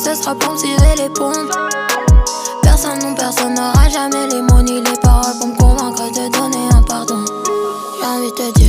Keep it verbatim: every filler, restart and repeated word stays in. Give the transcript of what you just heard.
ce sera pour me tirer les pompes. Personne, non personne n'aura jamais les mots ni les paroles pour me convaincre de donner un pardon. J'ai envie de te dire